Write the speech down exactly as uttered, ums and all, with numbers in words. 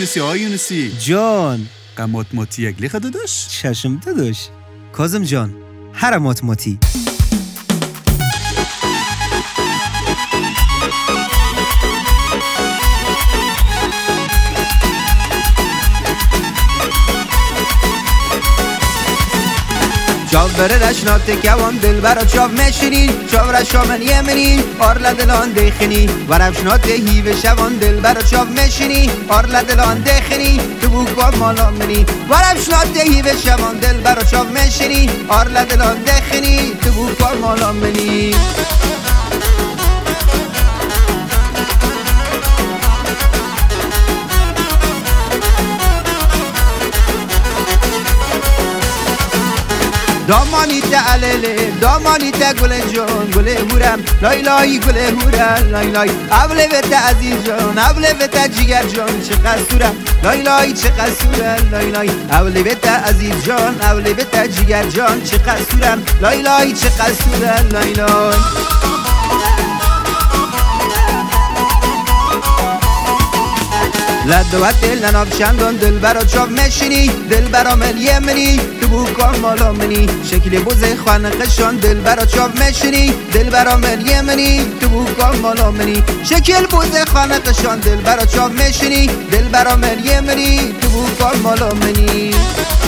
یونسی آقا یونسی جان قمات ماتی یگلی خدا داشت چشم داداش کاظم جان هرمات ماتی چاو بره رشنات کوان دل برا چاو مشینی چاو رشامن یمنی آرلا دلان دخنی ورفشنات هیو شوان دل برا چاو مشینی آرلا دلان دخنی تو بوکا مالا منی ورفشنات هیو شوان دل برا چاو مشینی آرلا دلان دخنی تو بوکا مالا منی دامانی تعلله دامانی تا گل جان گل هورم لای لای گل هورم لای لای اوله بت عزیز جان اوله بت جیگر جان چه قصورم لای لای چه قصورم لای لای اوله بت عزیز جان اوله بت جیگر جان چه قصورم لای لای چه قصورم لای لای لدوات لناب شندان دل برا چاو مشینی دل برا مل یمنی تو بوکان مالا منی شکل بوزه خانقشان دل برا چاو مشینی دل برا مل یمنی تو بوکان مالا منی شکل بوزه خانقشان دل برا چاو مشینی دل برا مل یمنی تو بوکان مالا منی